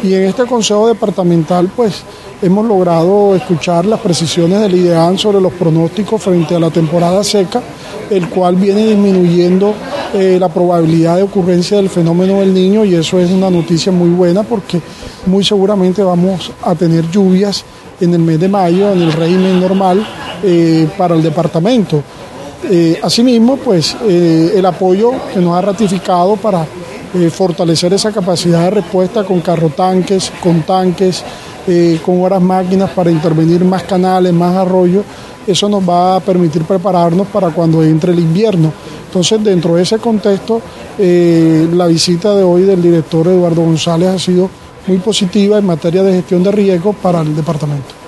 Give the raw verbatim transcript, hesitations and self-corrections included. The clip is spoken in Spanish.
Y en este Consejo Departamental pues hemos logrado escuchar las precisiones del IDEAN sobre los pronósticos frente a la temporada seca, el cual viene disminuyendo eh, la probabilidad de ocurrencia del fenómeno del Niño, y eso es una noticia muy buena porque muy seguramente vamos a tener lluvias en el mes de mayo en el régimen normal eh, para el departamento. Eh, asimismo, pues eh, el apoyo que nos ha ratificado para eh, fortalecer esa capacidad de respuesta con carrotanques, con tanques, eh, con horas máquinas para intervenir más canales, más arroyos, eso nos va a permitir prepararnos para cuando entre el invierno. Entonces, dentro de ese contexto, eh, la visita de hoy del director Eduardo González ha sido muy positiva en materia de gestión de riesgos para el departamento.